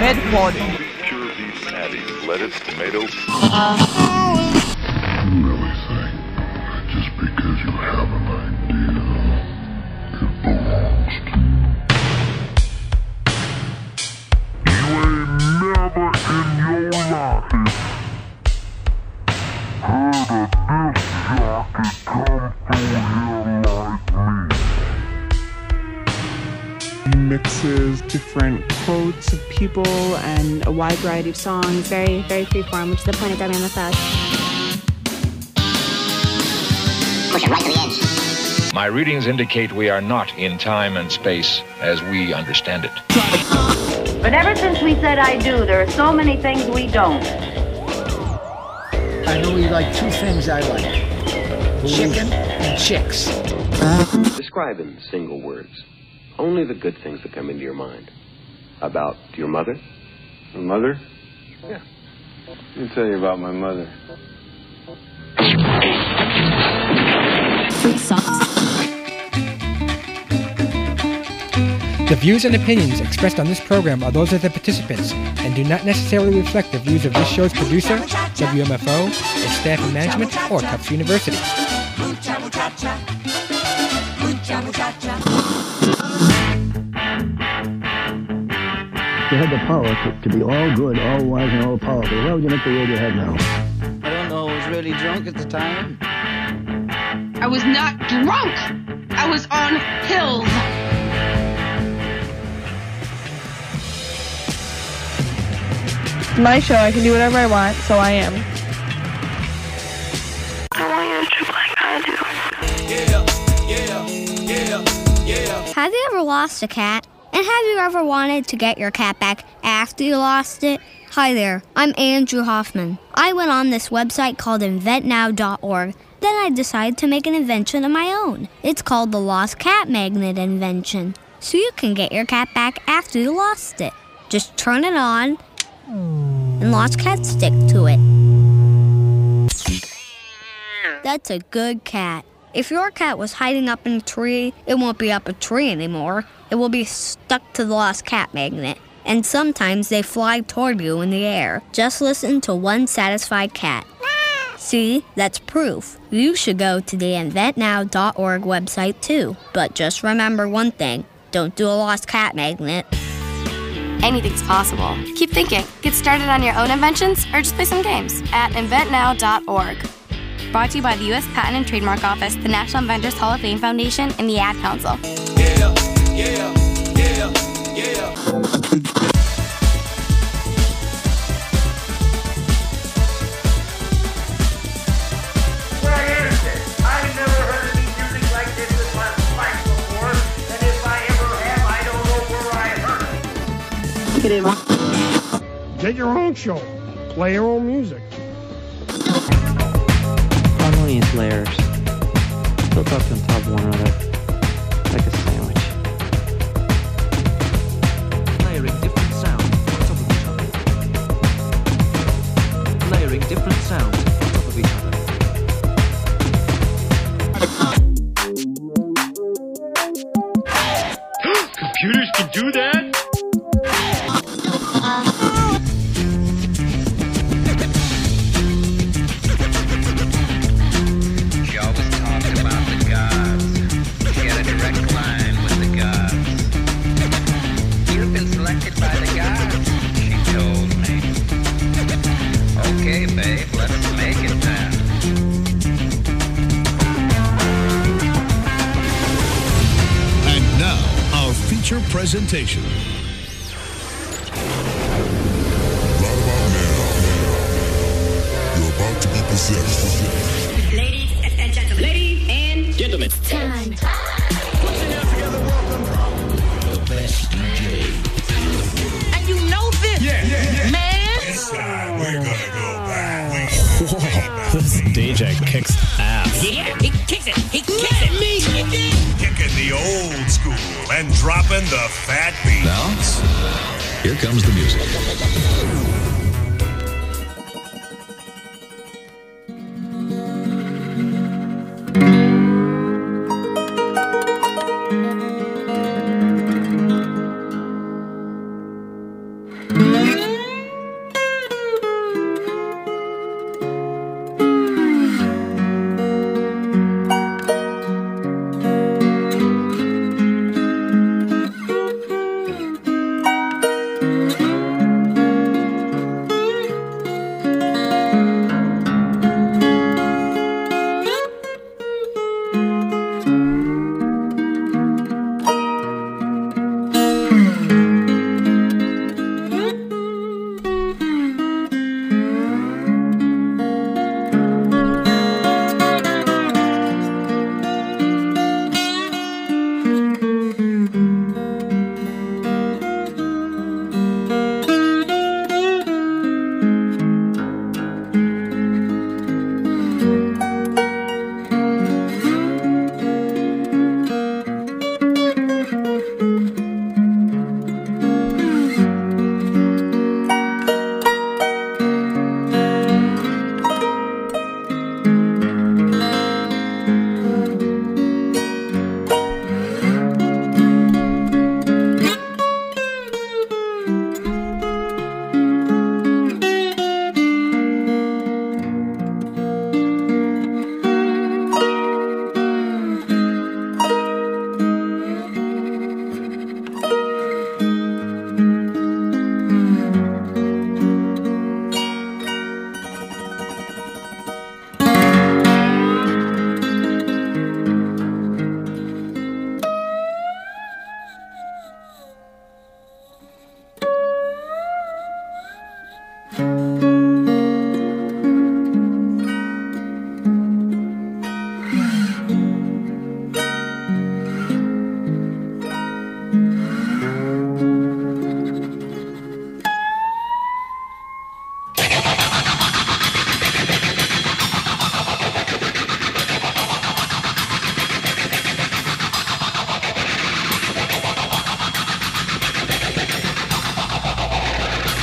headquarters. Pure beef patties, lettuce, tomato. You really think just because you have an idea, it belongs to you? You ain't never in your life heard a disc jockey come through here like me. He mixes different quotes of people and a wide variety of songs. Very, very freeform, which is the point of WMFS. Push it right to the edge. My readings indicate we are not in time and space as we understand it. But ever since we said I do, there are so many things we don't. I know you like two things I like. Chicken and chicks. Describe in single words only the good things that come into your mind. About your mother? My mother? Yeah. Let me tell you about my mother. The views and opinions expressed on this program are those of the participants and do not necessarily reflect the views of this show's producer, WMFO, its staff and management, or Tufts University. You had the power to be all good, all wise, and all powerful. Why would you make the world you have now? I don't know. I was really drunk at the time. I was not drunk. I was on pills. My show, I can do whatever I want, so I am. I want you to drink like I do. Have you ever lost a cat? And have you ever wanted to get your cat back after you lost it? Hi there, I'm Andrew Hoffman. I went on this website called inventnow.org. Then I decided to make an invention of my own. It's called the Lost Cat Magnet invention. So you can get your cat back after you lost it. Just turn it on, and lost cats stick to it. That's a good cat. If your cat was hiding up in a tree, it won't be up a tree anymore. It will be stuck to the Lost Cat Magnet. And sometimes they fly toward you in the air. Just listen to one satisfied cat. See, that's proof. You should go to the inventnow.org website too. But just remember one thing. Don't do a Lost Cat Magnet. Anything's possible. Keep thinking. Get started on your own inventions or just play some games at inventnow.org. Brought to you by the U.S. Patent and Trademark Office, the National Inventors Hall of Fame Foundation, and the Ad Council. Yeah, yeah, yeah, yeah. Where is it? I've never heard any music like this in my life before, and if I ever have, I don't know where I heard it. Get your own show. Play your own music. Harmonious layers built up on top of one another like a sandwich. Layering different sounds on top of each other. Layering different sounds on top of each other. Computers can do that? Presentation. Right about now, you're about to be possessed. Ladies and gentlemen. Ladies and gentlemen. Time. Put your hands together, welcome the best DJ. And you know this, man. This time we're gonna go back. Whoa, this DJ kicks ass. Yeah, he kicks it. He kicks it. Me. Kicking the old school and dropping the fat beat. Now, here comes the music.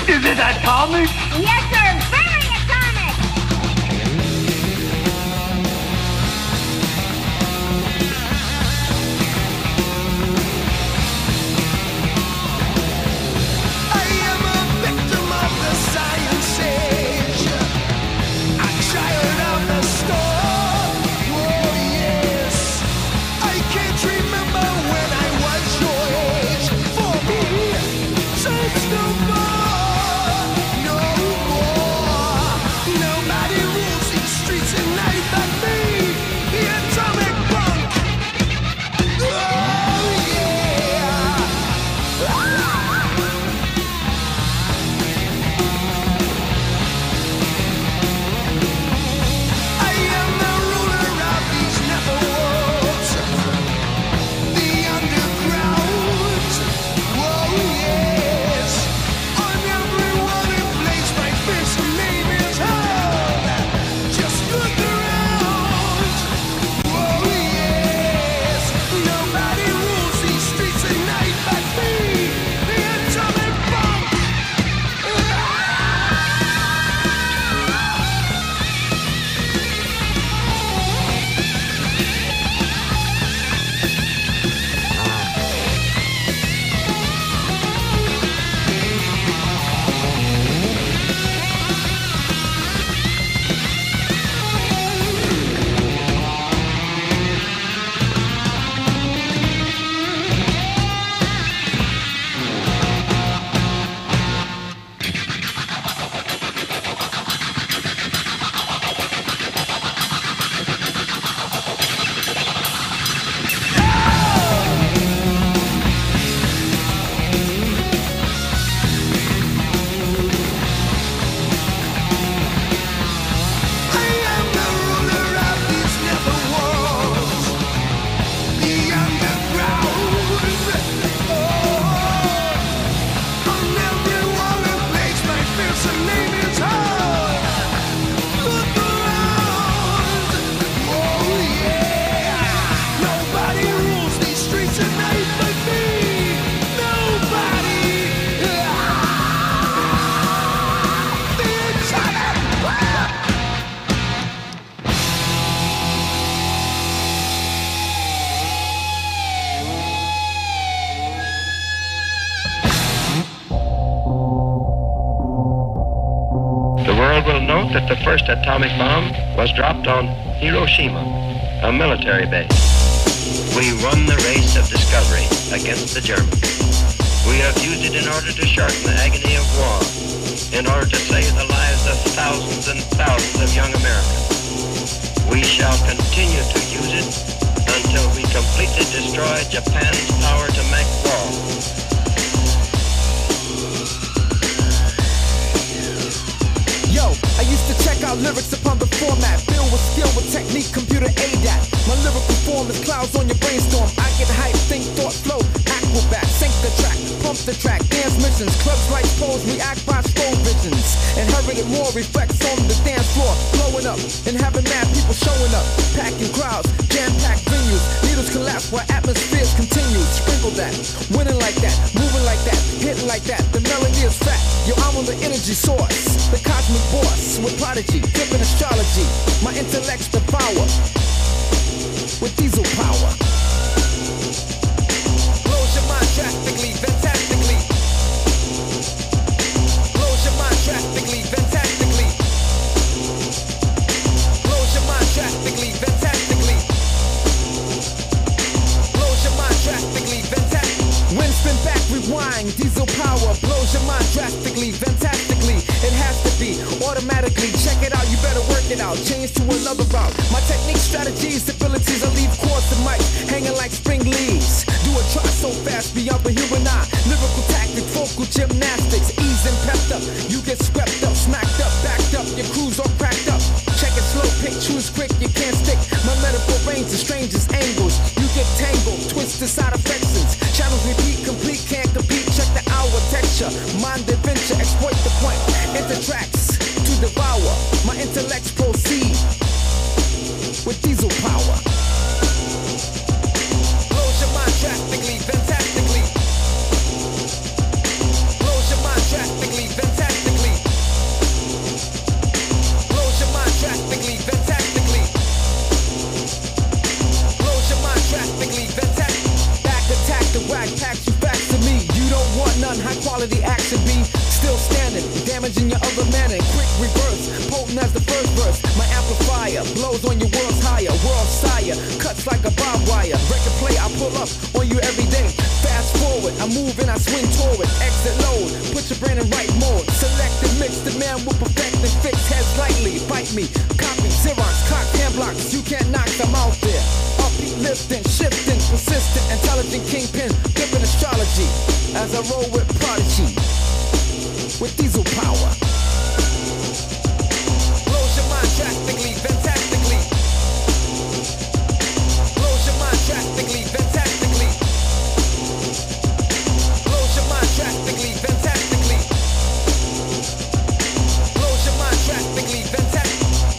Is it atomic? Yes, sir. Very atomic. I am a victim of the science age. A child of the storm. Oh yes. I can't remember when I was your age. For me, time's no more, no more. Nobody rules these streets at night but me, the atomic punk. Oh yeah. I am the ruler of these netherworlds, the underground. Oh yes, on everyone in place, my fearsome name is heard. Just look around. Oh yes, nobody rules these streets at night but me, the atomic bomb. I am the ruler of these netherworlds, the underground. Oh, on every wall and place, my fearsome name is heard. Look around. Oh yeah, nobody rules these streets at night but me. Nobody. The atomic bomb. The world will note that the first atomic bomb was dropped on Hiroshima, a military base. We won the race of discovery against the Germans. We have used it in order to shorten the agony of war, in order to save the lives of thousands and thousands of young Americans. We shall continue to use it until we completely destroy Japan's power to make war. Yo, I used to check out lyrics upon the format, filled with skill with technique, computer ADAT. My lyrical form is clouds on your brainstorm. I get hype, think, thought, flow, acrobat, sync the track, pump the track, dance missions, clubs like pros, react by slow visions. Inherited more reflects on the dance floor, blowing up and having mad people showing up, packing crowds, jam-packed venues. Needles collapse while atmospheres continue. Sprinkle that, winning like that, moving like that, hitting like that. The melody is fat. Yo, I'm on the energy source, the cosmic boss with prodigy, flipping astrology. My intellect's the power with diesel power. Blows your mind drastically, fantastically. Blows your mind drastically, fantastically. Blows your mind drastically, fantastically. Blows your mind drastically, fantastically. Wind spin back, rewind, diesel power. Blows your mind drastically, fantastically. It has to be automatically. Check it out, you better work it out. Change to another route. My technique, strategies, abilities, I leave chords to mic, hanging like spring leaves. Do a try so fast beyond the human eye. Lyrical tactics, vocal gymnastics, ease and pepped up. You get swept up, smacked up, backed up. Your crew's all cracked up. Check it slow, pick, choose quick, you can't stick. My metaphor range the strangest angles. You get tangled, twisted side affections. Channels repeat, complete, can't compete. Check the hour texture, mind adventure, exploit the point. Enter tracks to devour. My intellects proceed with diesel power. Blows your mind drastically, fantastically. Blows your mind drastically, fantastically. quality action be still standing, damaging your other man in quick reverse, potent as the first verse. My amplifier blows on your world's higher, world sire, cuts like a barbed wire. Record play, I pull up on you every day. Fast forward, I move and I swing toward. Exit load, put your brain in right mode. Select and mix, the man will perfect and fix. Heads lightly, bite me, copy, Xerox, cock, hand blocks. You can't knock them out there. Upbeat, lifting, shifting, persistent, intelligent kingpin, flipping astrology. As I roll with Prodigy, with diesel power. Blows your mind drastically, fantastically. Blows your mind drastically, fantastically. Blows your mind drastically, fantastically. Blows your mind drastically, fantastically.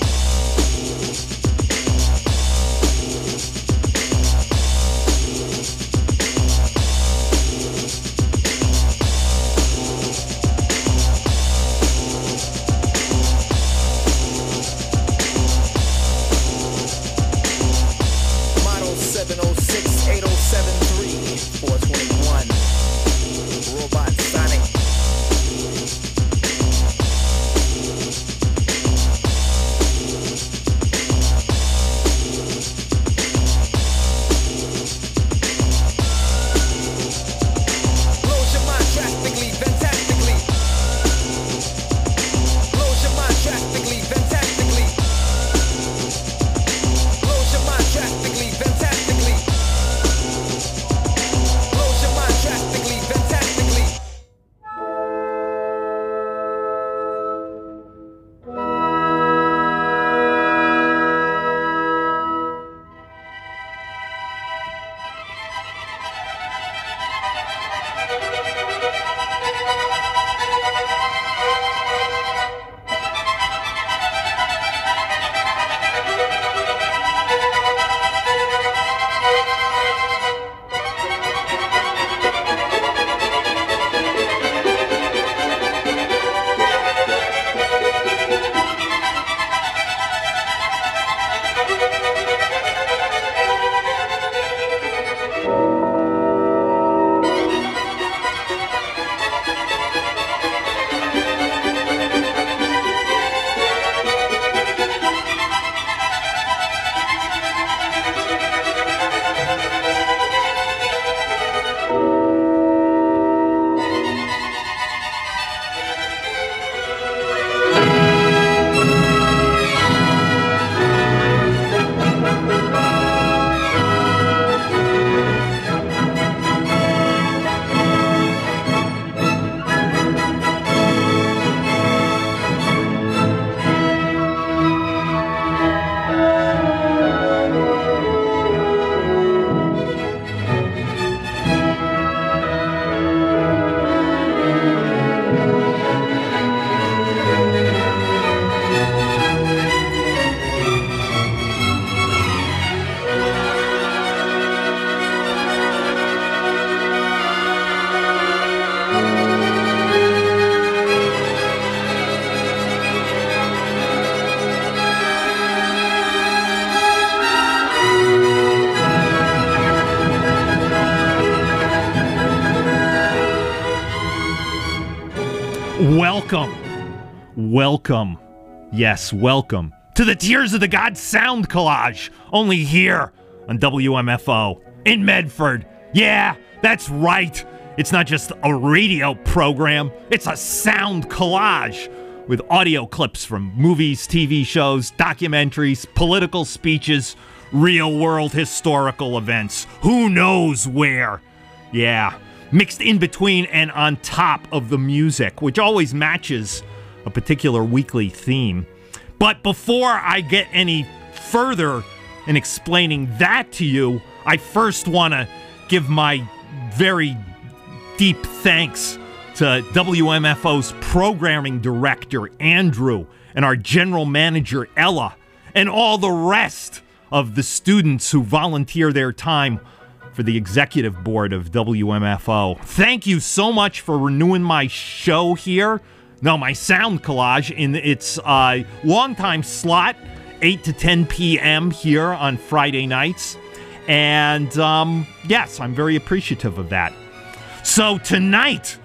Welcome, yes, welcome to the Tears of the Gods Sound Collage, only here on WMFO in Medford. Yeah, that's right. It's not just a radio program, it's a sound collage with audio clips from movies, TV shows, documentaries, political speeches, real-world historical events. Who knows where? Yeah, mixed in between and on top of the music, which always matches a particular weekly theme. But before I get any further in explaining that to you, I first want to give my very deep thanks to WMFO's programming director, Andrew, and our general manager, Ella, and all the rest of the students who volunteer their time for the executive board of WMFO. Thank you so much for renewing my show here. No, my sound collage in its long-time slot, 8 to 10 p.m. here on Friday nights. And yes, I'm very appreciative of that. So tonight,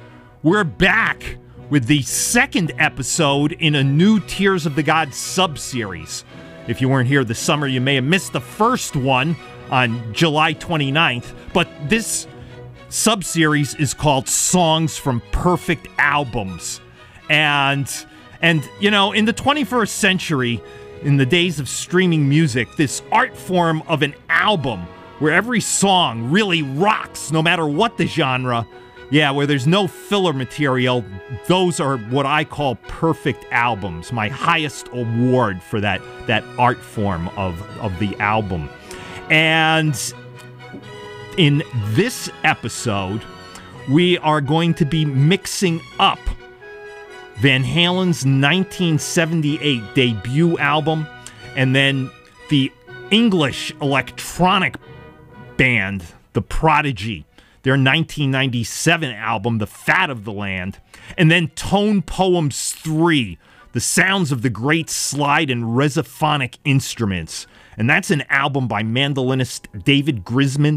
we're back with the second episode in a new Tears of the Gods sub-series. If you weren't here this summer, you may have missed the first one on July 29th, but this sub-series is called Songs from Perfect Albums. And you know, in the 21st century, in the days of streaming music, this art form of an album where every song really rocks no matter what the genre, where there's no filler material, those are what I call perfect albums, my highest award for that art form of the album. And in this episode, we are going to be mixing up Van Halen's 1978 debut album, and then the English electronic band, The Prodigy, their 1997 album, The Fat of the Land, and then Tone Poems 3, the sounds of the great slide and resophonic instruments. And that's an album by mandolinist David Grisman,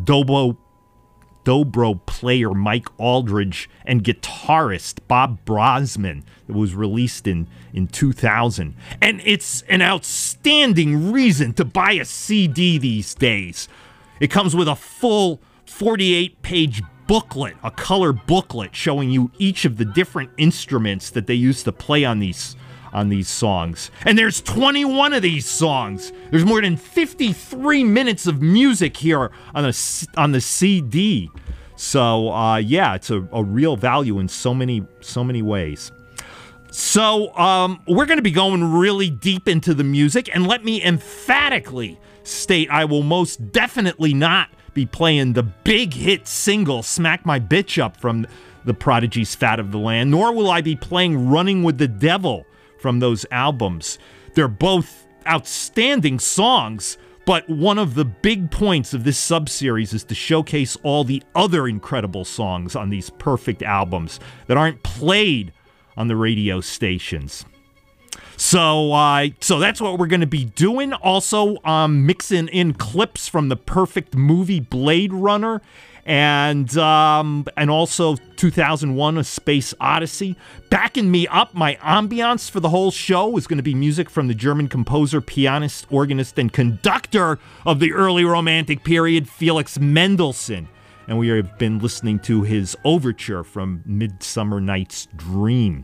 dobro player Mike Aldridge, and guitarist Bob Brosman. It was released in 2000. And it's an outstanding reason to buy a CD these days. It comes with a full 48-page booklet, a color booklet showing you each of the different instruments that they used to play on these songs. And there's 21 of these songs. There's more than 53 minutes of music here on the CD. So, it's a real value in so many ways. So, we're going to be going really deep into the music, and let me emphatically state I will most definitely not be playing the big hit single Smack My Bitch Up from The Prodigy's Fat of the Land, nor will I be playing Running with the Devil from those albums. They're both outstanding songs, but one of the big points of this sub-series is to showcase all the other incredible songs on these perfect albums that aren't played on the radio stations. So that's what we're going to be doing. Also, mixing in clips from the perfect movie Blade Runner, and also 2001: A Space Odyssey. Backing me up, my ambiance for the whole show is going to be music from the German composer, pianist, organist, and conductor of the early Romantic period, Felix Mendelssohn. And we have been listening to his overture from Midsummer Night's Dream.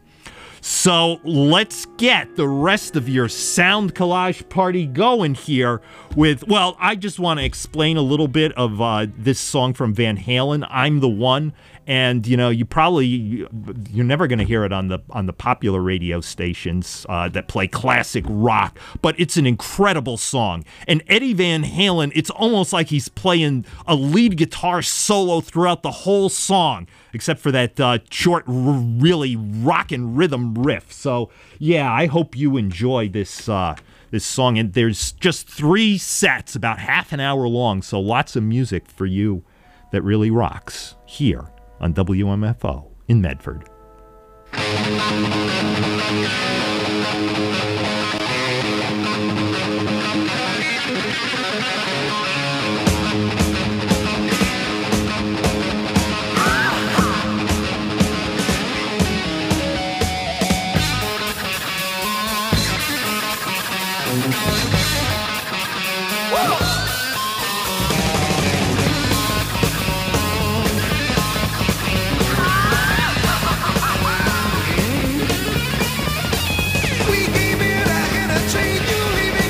So let's get the rest of your sound collage party going here with, well, I just want to explain a little bit of this song from Van Halen, I'm the One. And, you know, you're never going to hear it on the popular radio stations that play classic rock, but it's an incredible song. And Eddie Van Halen, it's almost like he's playing a lead guitar solo throughout the whole song, except for that short, really rockin' rhythm riff. So, yeah, I hope you enjoy this song. And there's just 3 sets, about half an hour long, so lots of music for you that really rocks here on WMFO in Medford. We gave it in a train, you leave it.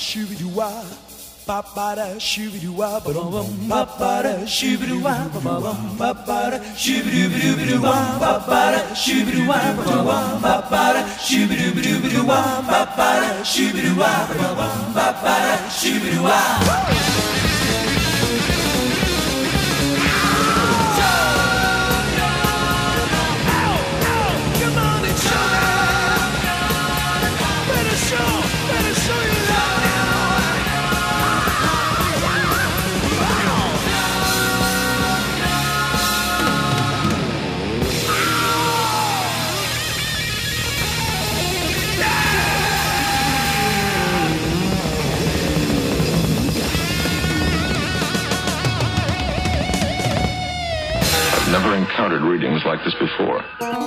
shoo-be-doo-wah, ba-ba-da, shoo-be-doo-wah, ba-bum, ba-ba-da, shoo-be-doo-wah, ba-bum, ba-ba-da, shoo-be-doo-be-doo-be-doo-wah, ba-ba-da, shoo-be-doo-wah, ba-bum, ba-ba-da, shoo-be-doo-be-doo-be-doo-wah, ba-ba-da, shoo-be-doo-wah, ba-bum, ba-ba-da, shoo-be-doo-wah. Never encountered readings like this before.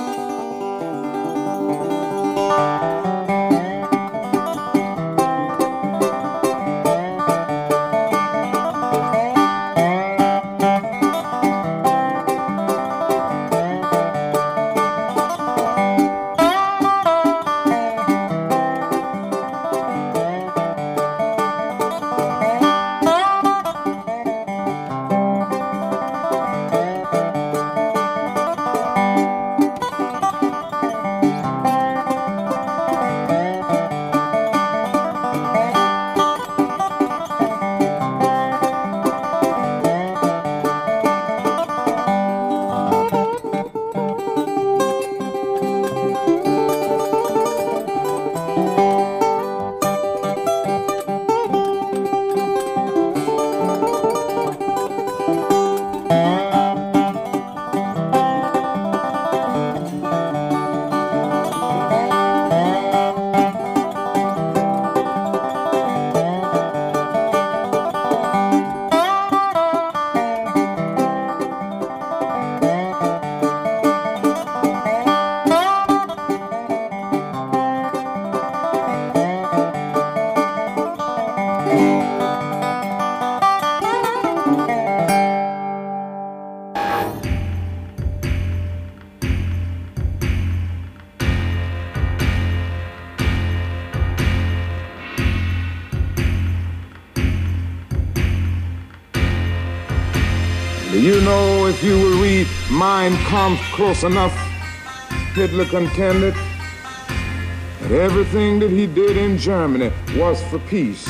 Do you know if you will read Mein Kampf close enough, Hitler contended that everything that he did in Germany was for peace.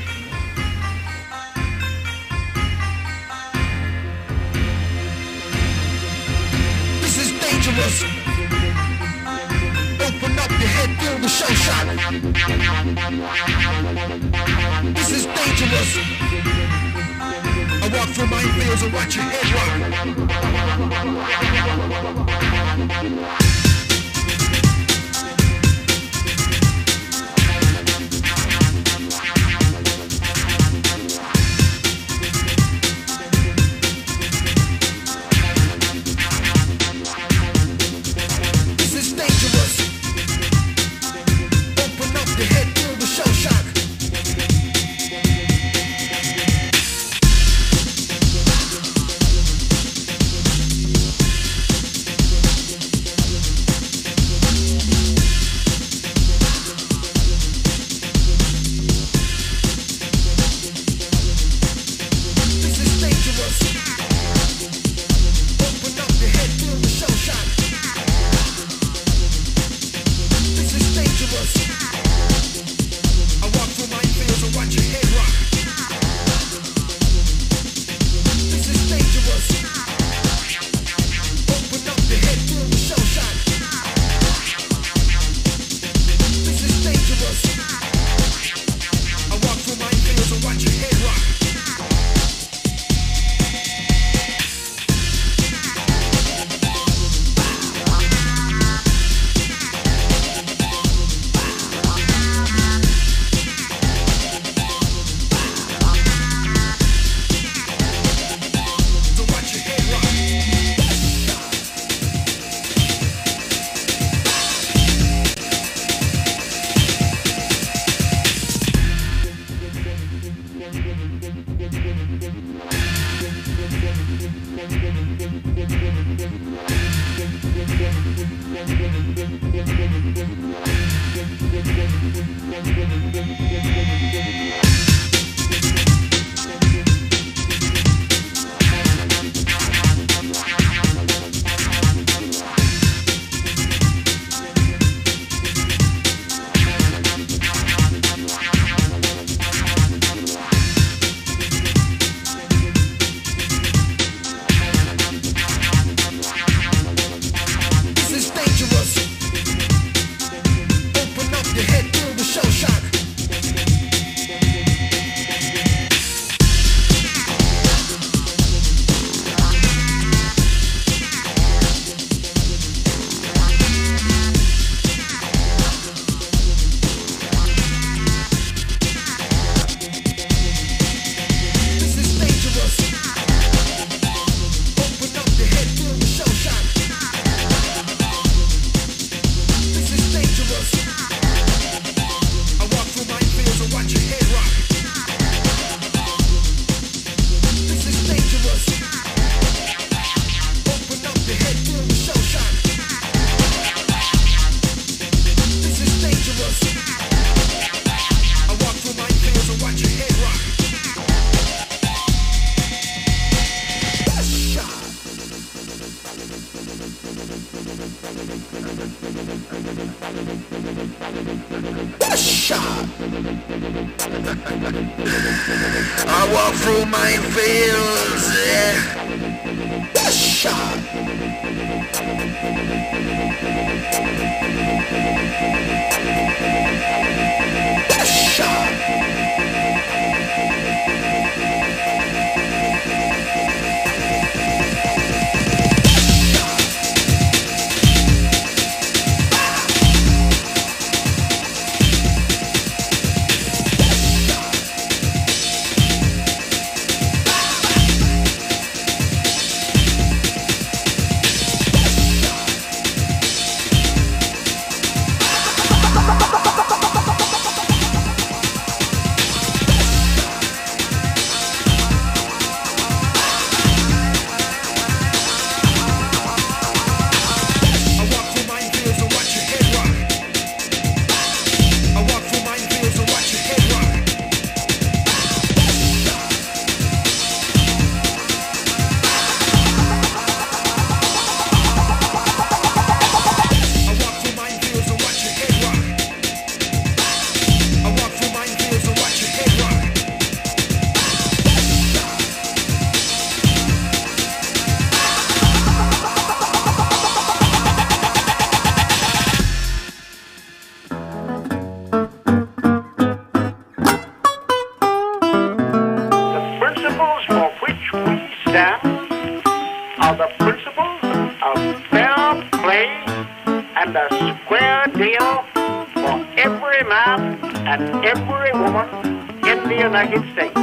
This is dangerous. Open up your head, feel the shell shock. This is dangerous. I walk through minefields and watch your head rock. Thank you. I walk through minefields. And every woman in the United States.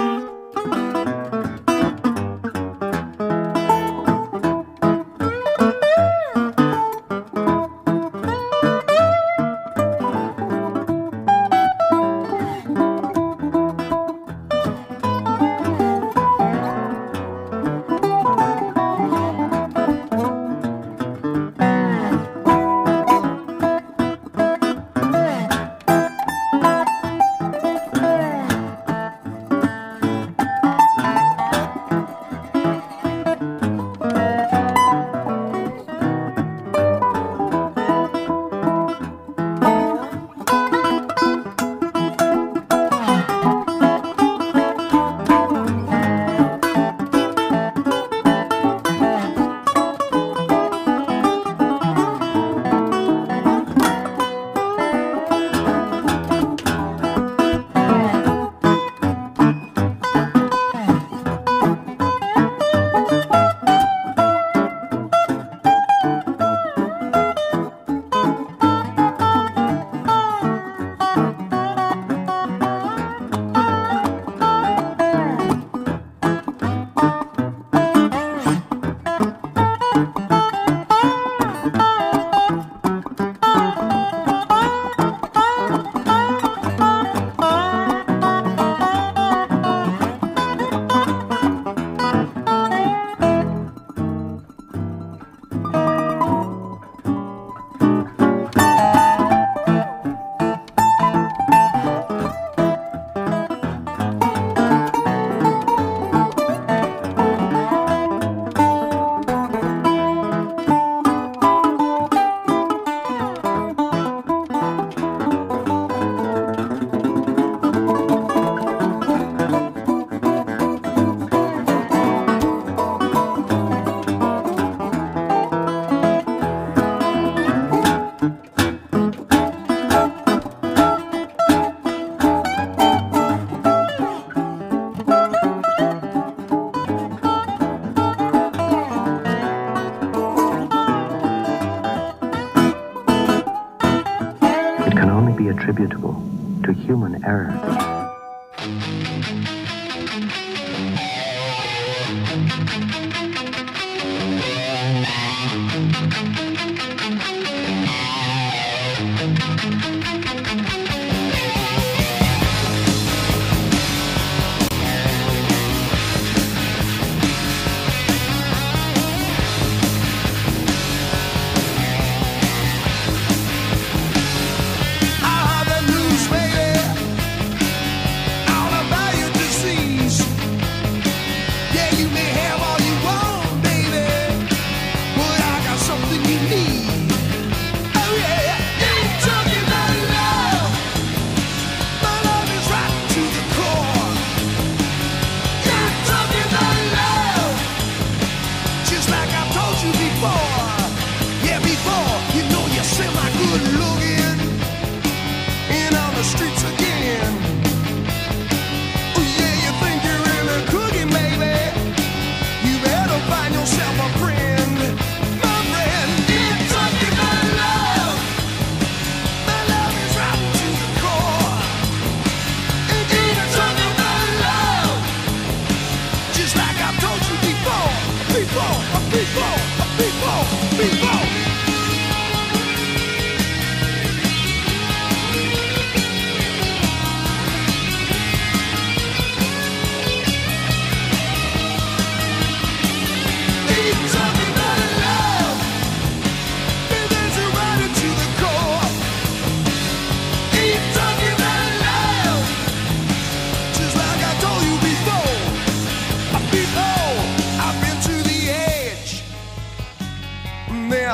attributable to human error.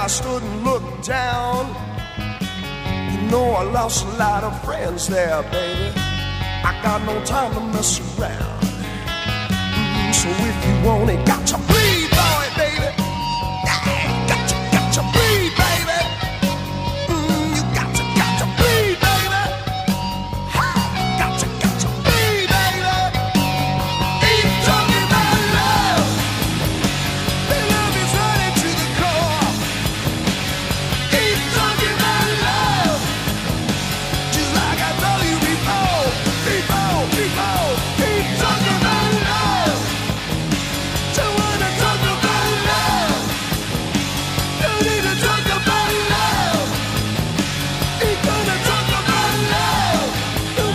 I stood and looked down. You know I lost a lot of friends there, baby. I got no time to mess around. So if you want it, got to bleed, boy, baby. Yeah, got to bleed, baby. You got to bleed, baby. Got to bleed, baby. Ain't talking about love. The love is running to the core. Ain't talking about love. Just like I told you before. Ain't talking about love. Don't wanna talk about love. Don't need to talk about love. Ain't gonna talk about love. You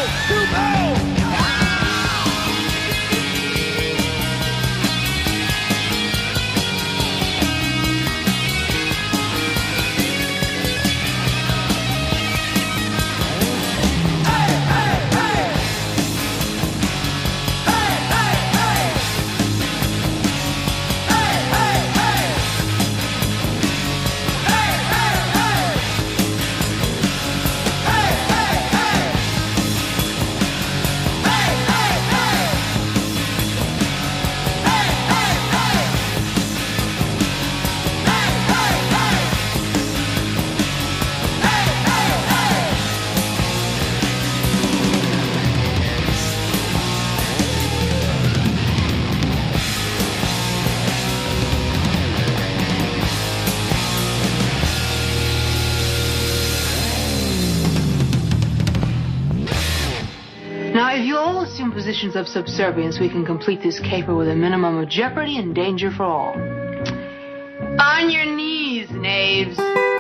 Now, if you all assume positions of subservience, we can complete this caper with a minimum of jeopardy and danger for all. On your knees, knaves.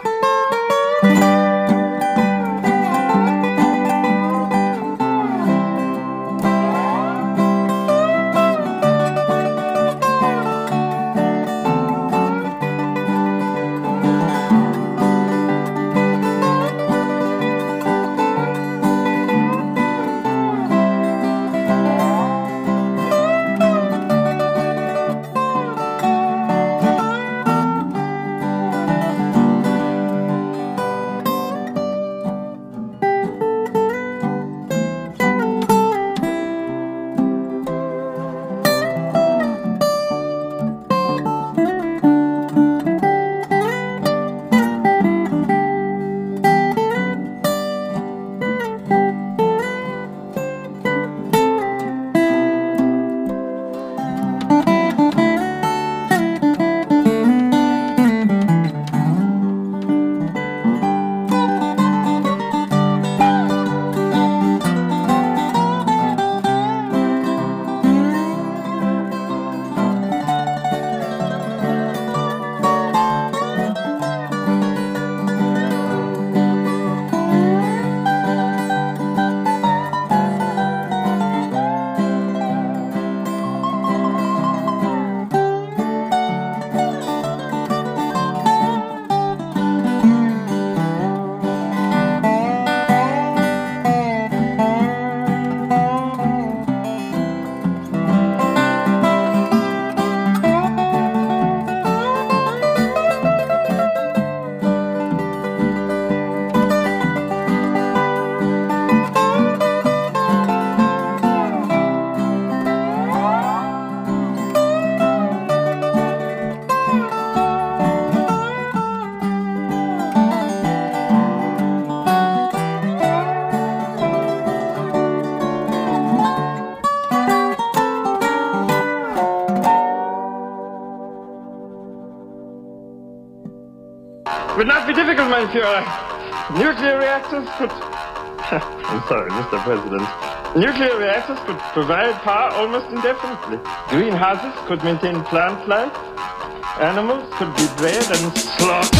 Would not be difficult, mein Führer. Nuclear reactors could... I'm sorry, Mr. President. Nuclear reactors could provide power almost indefinitely. Greenhouses could maintain plant life. Animals could be bred and slaughtered.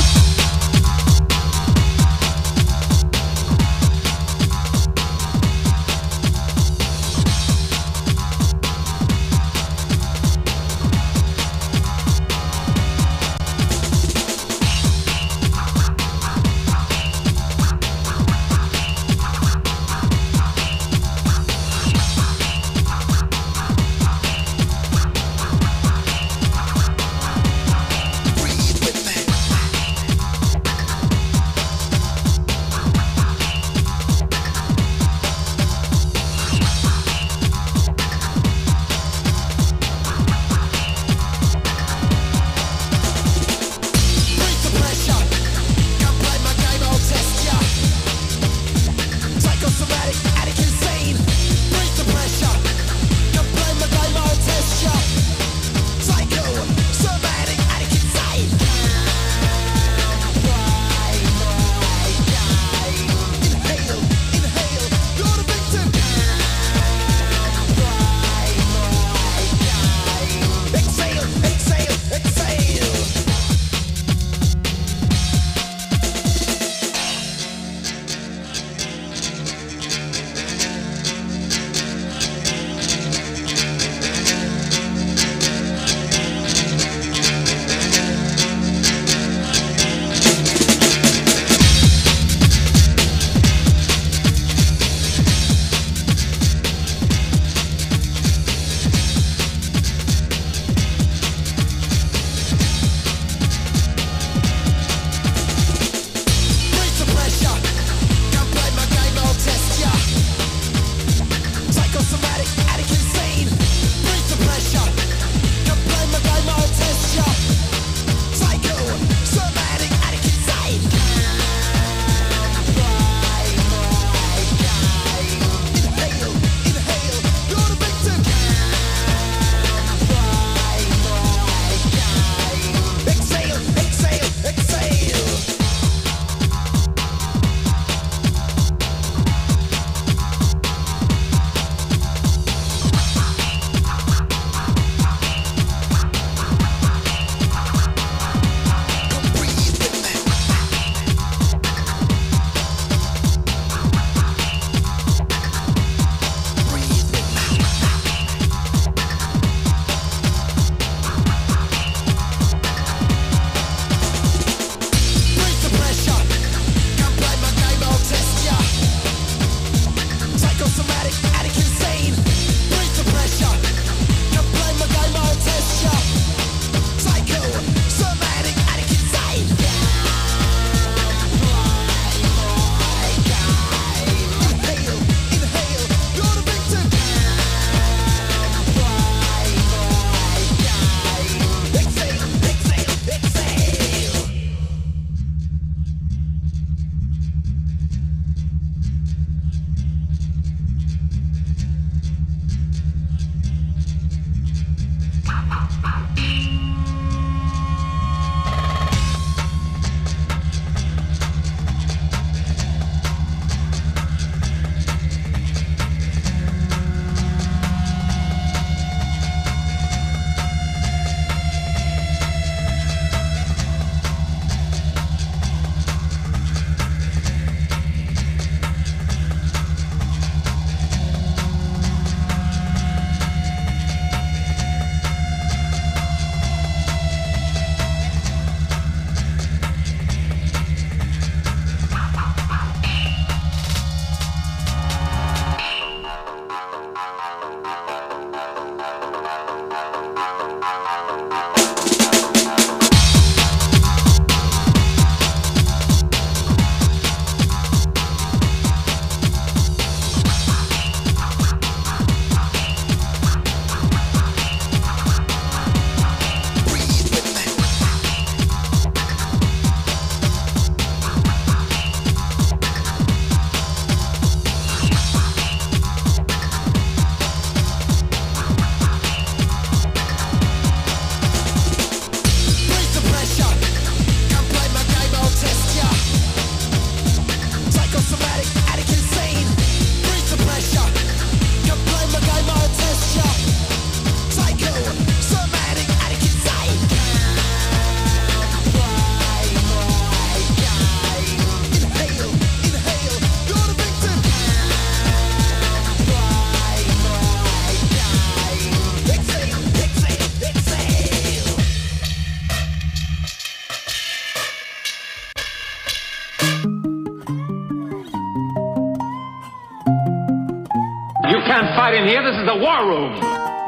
can't fight in here. This is the war room.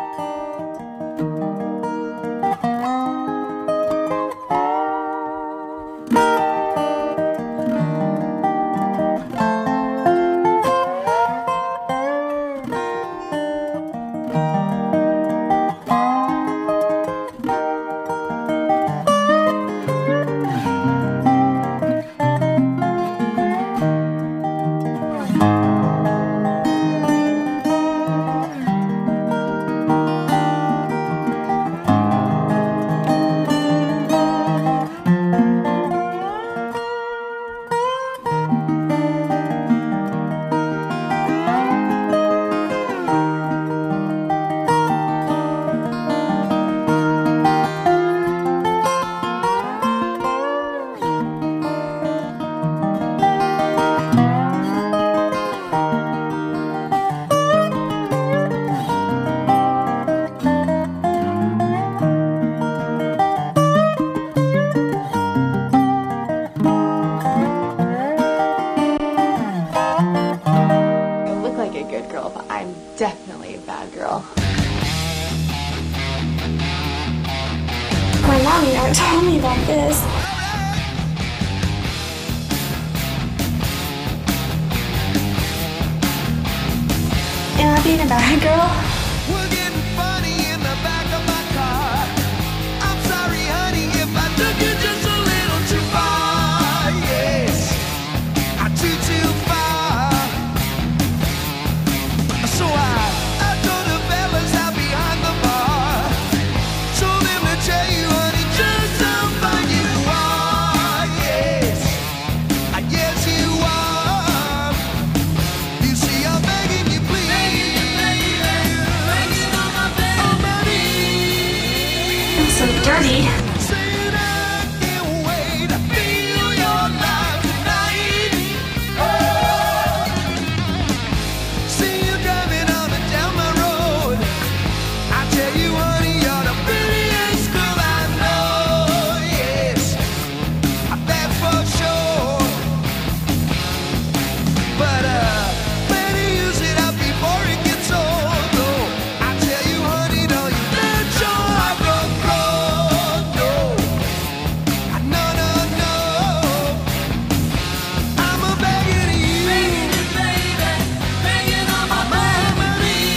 Definitely a bad girl. My mommy never told me about this. Am I being a bad girl? We're getting funny in the back of my car. I'm sorry, honey, if I took you just a little too far. Yes, I took too far. So I told the fellas out behind the bar. Told them to tell you, honey, just how fine you are. Yes, yes you are. You see, I'm begging you, please. I'm so dirty. Saying I can't wait to feel your love tonight. See you driving on and down my road. I tell you, honey, you're the prettiest girl I know. Yes, that's for sure. But better use it up before it gets old. No, I tell you, honey, don't you let your heart go cold. No, no, no, no. I'm a begging you, begging on my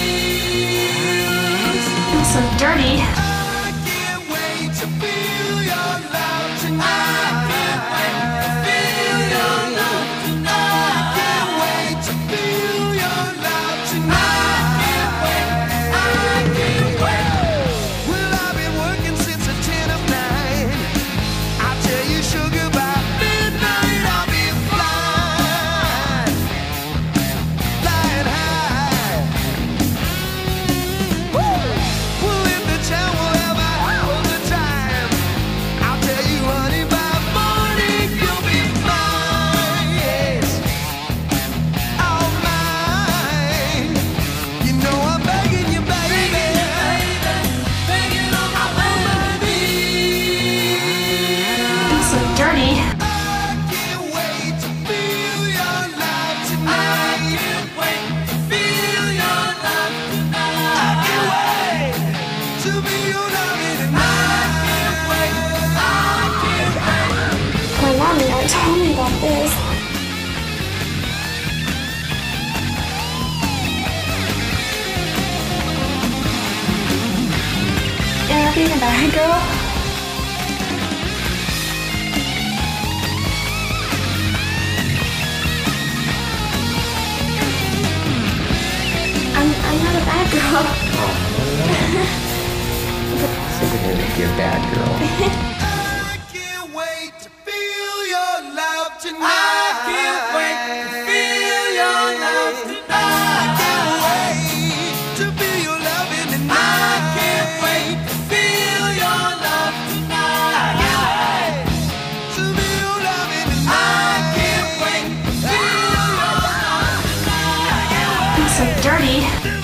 knees. I'm so dirty. I can't wait to feel your love tonight. I can't wait to feel your love tonight. I can't wait to feel your love tonight. I can't wait. Well, I've been working since the 10 of 9. I tell you, sugar, by midnight I'll be flying, flying high. Well, if the town will ever have the time, I'll tell you, honey, by morning you'll be mine. Yes, all mine. You know I'm begging you, baby, begging on my knees. I'm so dirty. I can't wait to feel your love tonight. I can't wait to feel your love tonight. I can't wait to be your loving tonight. I can't wait. My mommy never told me about this. Am I being a bad girl? I'm not a bad girl. So we're gonna make you a bad girl. I can't wait to feel your love tonight. I can't wait to feel your love tonight. I can't wait to be your loving tonight. I can't wait to feel your love tonight. I can't wait to be your loving tonight. I can't wait to feel your love tonight. I can't wait. I'm so dirty.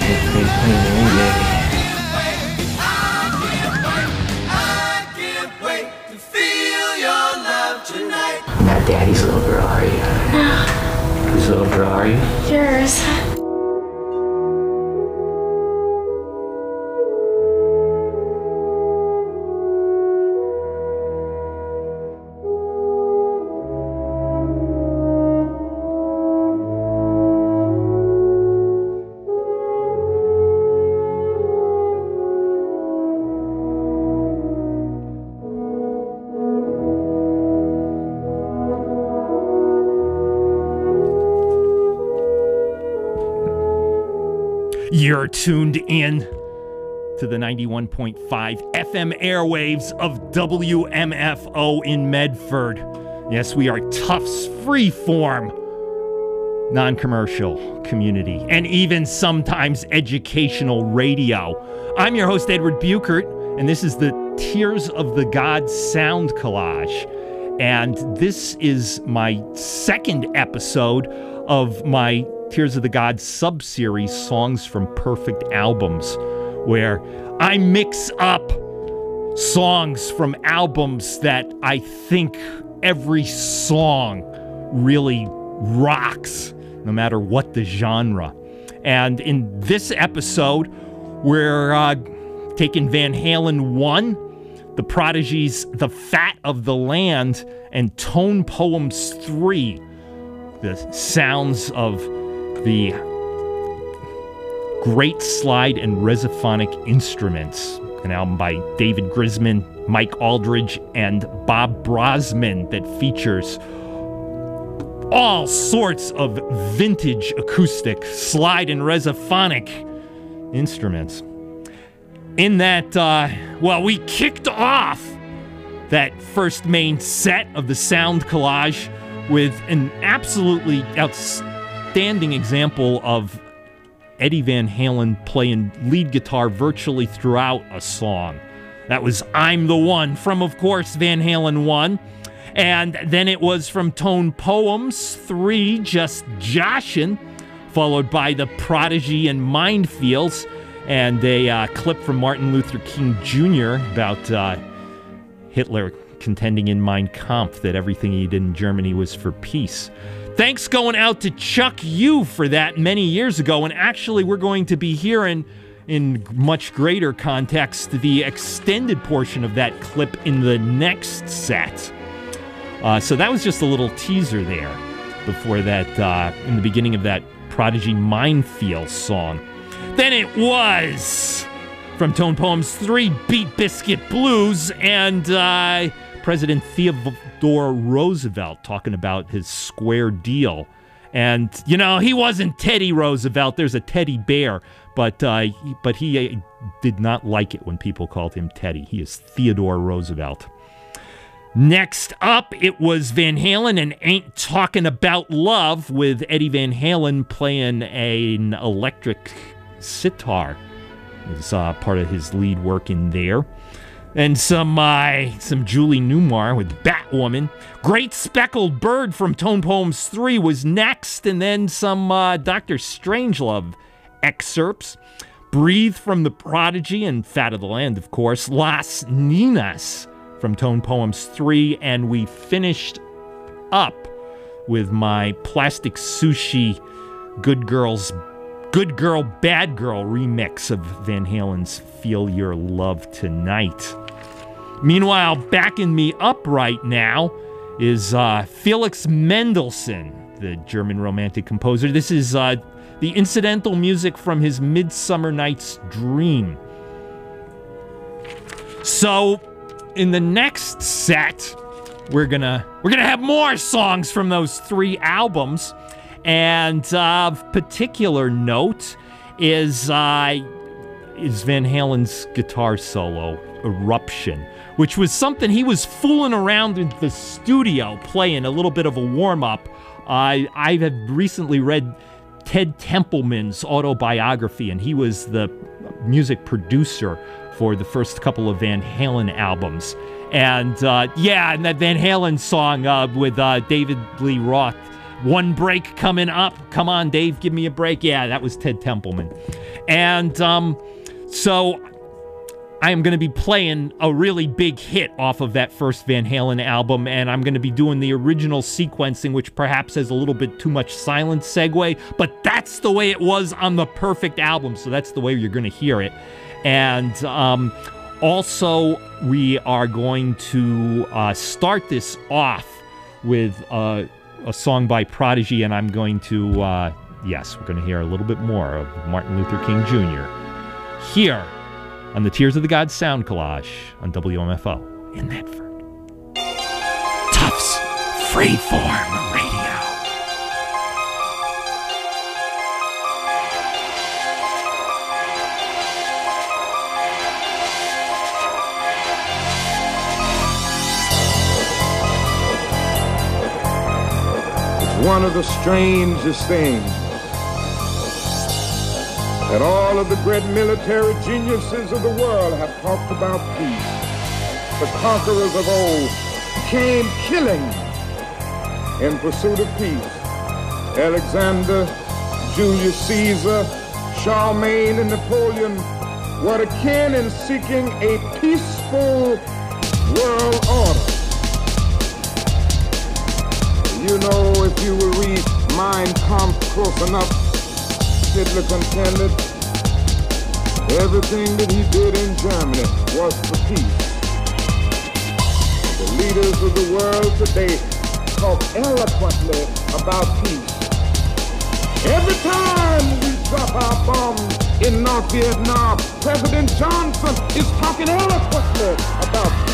I can't wait to feel your love tonight. Not daddy's little girl, are you? No. Whose little girl are you? Yours. You're tuned in to the 91.5 FM airwaves of WMFO in Medford. Yes, we are Tufts freeform, non-commercial community, and even sometimes educational radio. I'm your host, Edward Buchert, and this is the Tears of the Gods sound collage. And this is my second episode of my Tears of the Gods sub-series, Songs from Perfect Albums, where I mix up songs from albums that I think every song really rocks, no matter what the genre. And in this episode, we're taking Van Halen 1, The Prodigy's The Fat of the Land, and Tone Poems 3, the sounds of the Great Slide and Resophonic Instruments, an album by David Grisman, Mike Aldridge, and Bob Brosman that features all sorts of vintage acoustic slide and resophonic instruments. In that, we kicked off that first main set of the sound collage with an absolutely outstanding example of Eddie Van Halen playing lead guitar virtually throughout a song. That was I'm the One from, of course, Van Halen 1. And then it was from Tone Poems 3, Just Joshin', followed by The Prodigy and Minefields, and a clip from Martin Luther King Jr. about Hitler contending in Mein Kampf that everything he did in Germany was for peace. Thanks going out to Chuck U for that many years ago, and actually we're going to be hearing in much greater context the extended portion of that clip in the next set. So that was just a little teaser there before that, in the beginning of that Prodigy Minefield song. Then it was from Tone Poems 3, Beat Biscuit Blues, and President Theodore Roosevelt talking about his square deal. And, you know, he wasn't Teddy Roosevelt. There's a teddy bear. But he did not like it when people called him Teddy. He is Theodore Roosevelt. Next up, it was Van Halen and Ain't Talking About Love, with Eddie Van Halen playing an electric sitar. It's part of his lead work in there. And some Julie Newmar with Batwoman. Great Speckled Bird from Tone Poems 3 was next, and then some Dr. Strangelove excerpts. Breathe from The Prodigy and Fat of the Land, of course. Las Ninas from Tone Poems 3, and we finished up with my Plastic Sushi Good Girl, Bad Girl remix of Van Halen's Feel Your Love Tonight. Meanwhile, backing me up right now is Felix Mendelssohn, the German Romantic composer. This is the incidental music from his Midsummer Night's Dream. So, in the next set, we're gonna have more songs from those three albums. And of particular note is Van Halen's guitar solo, Eruption, which was something he was fooling around in the studio playing, a little bit of a warm-up. I have recently read Ted Templeman's autobiography, and he was the music producer for the first couple of Van Halen albums. And and that Van Halen song with David Lee Roth, One Break Coming Up. Come on, Dave, give me a break. Yeah, that was Ted Templeman. And so I am going to be playing a really big hit off of that first Van Halen album, and I'm going to be doing the original sequencing, which perhaps has a little bit too much silent segue, but that's the way it was on the Perfect album, so that's the way you're going to hear it. And also, we are going to start this off with a song by Prodigy, and I'm going to, we're going to hear a little bit more of Martin Luther King Jr. here on the Tears of the Gods sound collage on WMFO in Medford. Tufts Freeform Radio. one of the strangest things that all of the great military geniuses of the world have talked about peace. The conquerors of old came killing in pursuit of peace. Alexander, Julius Caesar, Charlemagne, and Napoleon were akin in seeking a peaceful world order. You know, if you will read Mein Kampf close enough, Hitler contended everything that he did in Germany was for peace. The leaders of the world today talk eloquently about peace. Every time we drop our bombs in North Vietnam, President Johnson is talking eloquently about peace.